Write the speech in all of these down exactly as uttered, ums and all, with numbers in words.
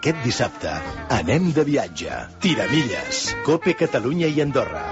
Aquest dissabte anem de viatge. Tiramilles, Cope Catalunya i Andorra.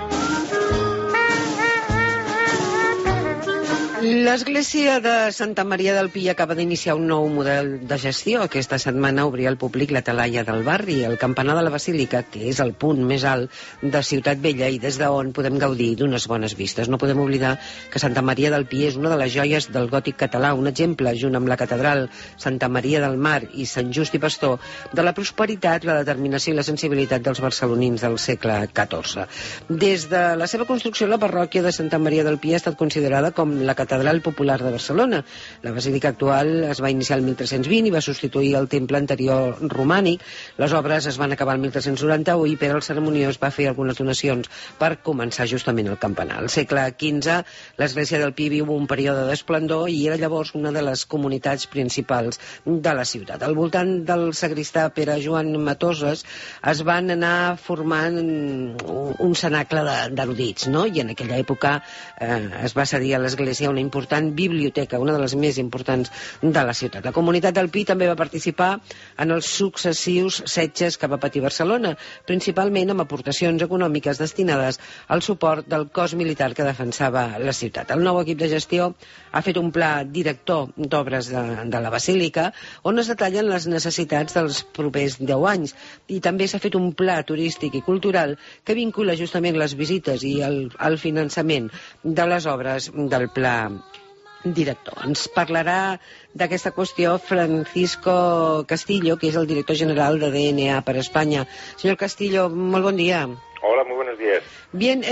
L'Església de Santa Maria del Pi acaba d'iniciar un nou model de gestió. Aquesta setmana obria al públic la talaia del barri, el campanar de la Basílica, que és el punt més alt de Ciutat Vella i des d'on podem gaudir d'unes bones vistes. No podem oblidar que Santa Maria del Pi és una de les joies del gòtic català, un exemple, junt amb la catedral Santa Maria del Mar i Sant Just i Pastor, de la prosperitat, la determinació i la sensibilitat dels barcelonins del segle catorze. Des de la seva construcció, la parròquia de Santa Maria del Pi ha estat considerada com la catedral popular de Barcelona. La basílica actual es va iniciar el mil tres-cents vint i va substituir el temple anterior romànic. Les obres es van acabar el mil tres-cents noranta-u i Pere el Cerimoniós va fer algunes donacions per començar justament el campanar. Al segle quinze, l'Església del Pi viu un període d'esplendor i era llavors una de les comunitats principals de la ciutat. Al voltant del sagristà Pere Joan Matoses es van anar formant un cenacle d'erudits, no? I en aquella època eh, es va cedir a l'Església una important biblioteca, una de les més importants de la ciutat. La comunitat del Pi també va participar en els successius setges que va patir Barcelona, principalment amb aportacions econòmiques destinades al suport del cos militar que defensava la ciutat. El nou equip de gestió ha fet un pla director d'obres de, de la Basílica on es detallen les necessitats dels propers deu anys i també s'ha fet un pla turístic i cultural que vincula justament les visites i el, el finançament de les obres del pla director. Ens parlarà d'aquesta qüestió Francisco Castillo, que és el director general de D N A per Espanya. Señor Castillo, molt bon dia. Hola, muy buenos días. Bien,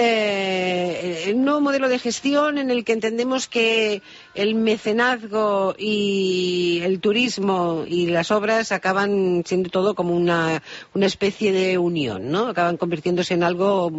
eh, un nuevo modelo de gestión en el que entendemos que el mecenazgo y el turismo y las obras acaban siendo todo como una, una especie de unión, ¿no? Acaban convirtiéndose en algo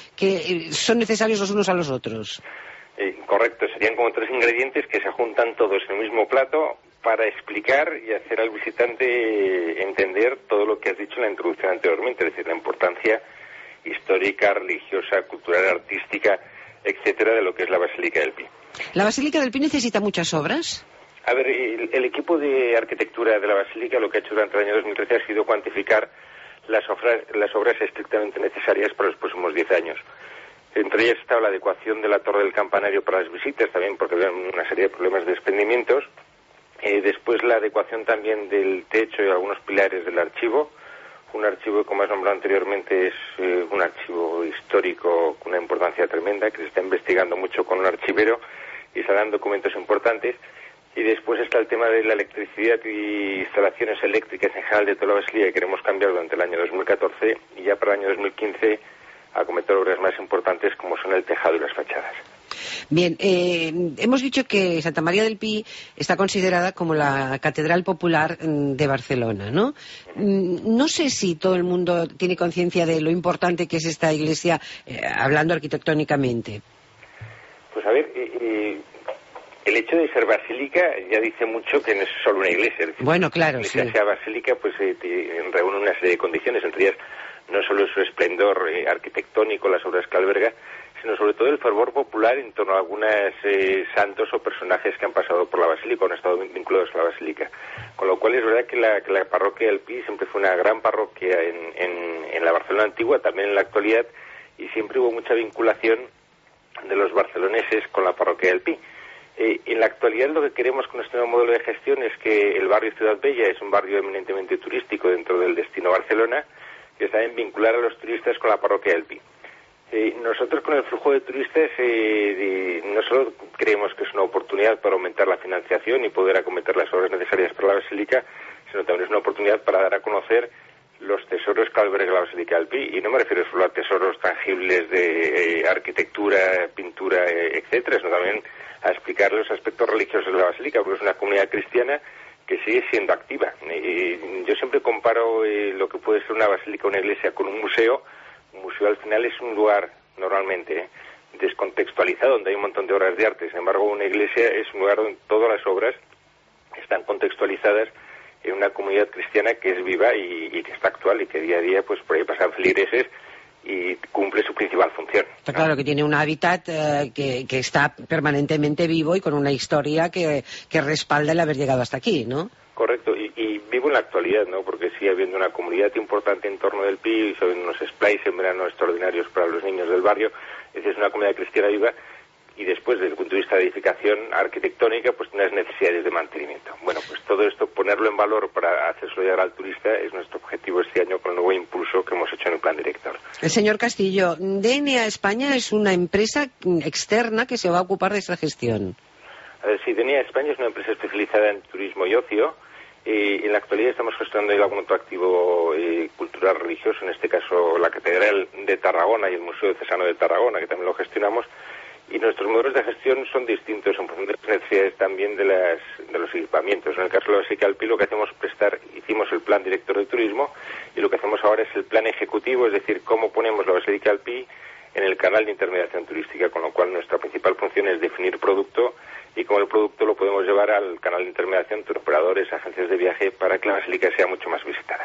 que son necesarios los unos a los otros. Eh, correcto, serían como tres ingredientes que se juntan todos en el mismo plato para explicar y hacer al visitante entender todo lo que has dicho en la introducción anteriormente, es decir, la importancia histórica, religiosa, cultural, artística, etcétera, de lo que es la Basílica del Pi. ¿La Basílica del Pi necesita muchas obras? A ver, el, el equipo de arquitectura de la Basílica lo que ha hecho durante el año dos mil trece ha sido cuantificar las obras, las obras estrictamente necesarias para los próximos diez años. Entre ellas estaba la adecuación de la torre del campanario para las visitas, también porque había una serie de problemas de desprendimientos. Eh, después la adecuación también del techo y algunos pilares del archivo. Un archivo, como has nombrado anteriormente, es eh, un archivo histórico con una importancia tremenda, que se está investigando mucho con un archivero y se dan documentos importantes. Y después está el tema de la electricidad y instalaciones eléctricas en general de toda la Basílica, que queremos cambiar durante el año dos mil catorce, y ya para el año dos mil quince acometer obras más importantes como son el tejado y las fachadas. Bien, eh, hemos dicho que Santa María del Pi está considerada como la catedral popular de Barcelona, ¿no? No sé si todo el mundo tiene conciencia de lo importante que es esta iglesia, eh, hablando arquitectónicamente. Pues a ver, eh, eh, el hecho de ser basílica ya dice mucho que no es solo una iglesia. Es decir, bueno, claro, que la iglesia sí. sea basílica, pues eh, te, reúne una serie de condiciones, entre ellas no solo su esplendor eh, arquitectónico, las obras que alberga, sino sobre todo el fervor popular en torno a algunos eh, santos o personajes que han pasado por la Basílica o han estado vinculados a la Basílica. Con lo cual es verdad que la, que la parroquia del Pi siempre fue una gran parroquia en, en, en la Barcelona antigua, también en la actualidad, y siempre hubo mucha vinculación de los barceloneses con la parroquia del Pi. Eh, en la actualidad lo que queremos con este nuevo modelo de gestión es que el barrio Ciudad Bella es un barrio eminentemente turístico dentro del destino Barcelona, que saben vincular a los turistas con la parroquia del Pi. Eh, nosotros con el flujo de turistas eh, de, no solo creemos que es una oportunidad para aumentar la financiación y poder acometer las obras necesarias para la Basílica, sino también es una oportunidad para dar a conocer los tesoros que alberga la Basílica del Pi. Y no me refiero solo a tesoros tangibles de eh, arquitectura, pintura, eh, etcétera, sino también a explicar los aspectos religiosos de la Basílica, porque es una comunidad cristiana que sigue siendo activa. Eh, yo siempre comparo eh, lo que puede ser una basílica o una iglesia con un museo. Un museo al final es un lugar normalmente eh, descontextualizado, donde hay un montón de obras de arte. Sin embargo, una iglesia es un lugar donde todas las obras están contextualizadas en una comunidad cristiana que es viva y, y que está actual y que día a día pues por ahí pasan feligreses y cumple su principal función. Está claro que tiene un hábitat eh, que, que está permanentemente vivo y con una historia que, que respalda el haber llegado hasta aquí, ¿no? Correcto, y, y vivo en la actualidad, ¿no? Porque sigue habiendo una comunidad importante en torno del Pi, y se ven unos splays en verano extraordinarios para los niños del barrio. Es decir, es una comunidad cristiana viva, y después, desde el punto de vista de edificación arquitectónica, pues unas necesidades de mantenimiento. Bueno, pues todo esto, ponerlo en valor para hacerlo llegar al turista, es nuestro objetivo este año con el nuevo impulso que hemos hecho en el plan director. El señor Castillo, D N A España es una empresa externa que se va a ocupar de esta gestión. A ver, sí, D N A España es una empresa especializada en turismo y ocio. Eh, en la actualidad estamos gestionando algún otro activo eh, cultural religioso, en este caso la Catedral de Tarragona y el Museo Cesano de Tarragona, que también lo gestionamos. Y nuestros modelos de gestión son distintos en función de las necesidades también de, las, de los equipamientos. En el caso de la Basílica del Pi, lo que hacemos es prestar, hicimos el plan director de turismo, y lo que hacemos ahora es el plan ejecutivo, es decir, cómo ponemos la Basílica del Pi en el canal de intermediación turística, con lo cual nuestra principal función es definir producto, y cómo el producto lo podemos llevar al canal de intermediación, operadores, agencias de viaje, para que la Basílica sea mucho más visitada.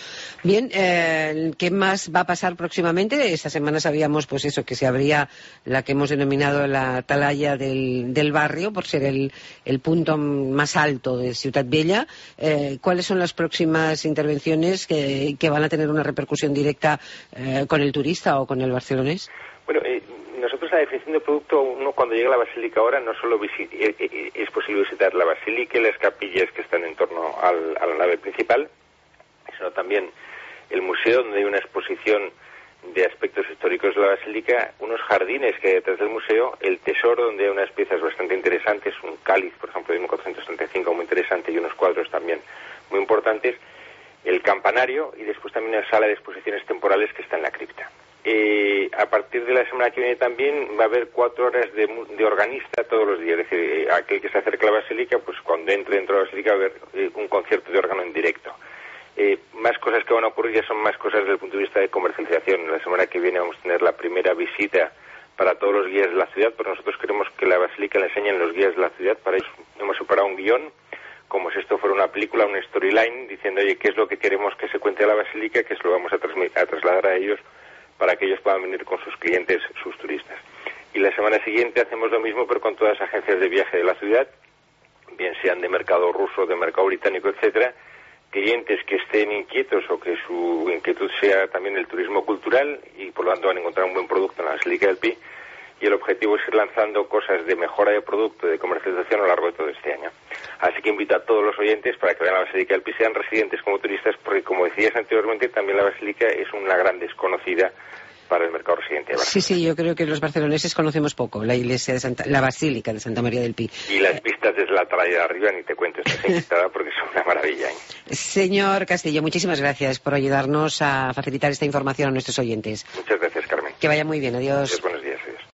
Bien, eh, ¿qué más va a pasar próximamente? Esta semana sabíamos, pues eso, que se abría la que hemos denominado la atalaya del, del barrio, por ser el, el punto más alto de Ciutat Vella. Eh, ¿Cuáles son las próximas intervenciones que, que van a tener una repercusión directa eh, con el turista o con el barcelonés? Bueno, eh, nosotros la definición de producto, uno cuando llega a la Basílica ahora, no solo visi- eh, eh, es posible visitar la Basílica y las capillas que están en torno al, a la nave principal, sino también el museo, donde hay una exposición de aspectos históricos de la Basílica, unos jardines que hay detrás del museo, el tesoro, donde hay unas piezas bastante interesantes, un cáliz, por ejemplo, de mil cuatrocientos treinta y cinco muy interesante, y unos cuadros también muy importantes, el campanario, y después también una sala de exposiciones temporales que está en la cripta. Eh, a partir de la semana que viene también va a haber cuatro horas de, de organista todos los días, es decir, eh, aquel que se acerca a la Basílica, pues cuando entre dentro de la Basílica va a haber eh, un concierto de órgano en directo. Eh, más cosas que van a ocurrir ya son más cosas desde el punto de vista de comercialización. La semana que viene vamos a tener la primera visita para todos los guías de la ciudad, pero nosotros queremos que la Basílica la enseñen los guías de la ciudad. Para eso hemos separado un guión, como si esto fuera una película, una storyline, diciendo, oye, qué es lo que queremos que se cuente a la Basílica, que se lo vamos a, a trasladar a ellos para que ellos puedan venir con sus clientes, sus turistas. Y la semana siguiente hacemos lo mismo, pero con todas las agencias de viaje de la ciudad, bien sean de mercado ruso, de mercado británico, etcétera, clientes que estén inquietos o que su inquietud sea también el turismo cultural, y por lo tanto van a encontrar un buen producto en la Basílica del Pi, y el objetivo es ir lanzando cosas de mejora de producto, de comercialización a lo largo de todo este año. Así que invito a todos los oyentes para que vean la Basílica del Pi, sean residentes como turistas, porque como decías anteriormente, también la Basílica es una gran desconocida para el mercado residente de Barcelona. Sí, sí, yo creo que los barceloneses conocemos poco la iglesia de Santa, la Basílica de Santa María del Pi. Y las vistas desde la atalaya de arriba, ni te cuento, estás invitada porque son una maravilla, ¿eh? Señor Castillo, muchísimas gracias por ayudarnos a facilitar esta información a nuestros oyentes. Muchas gracias, Carmen. Que vaya muy bien, adiós. Adiós,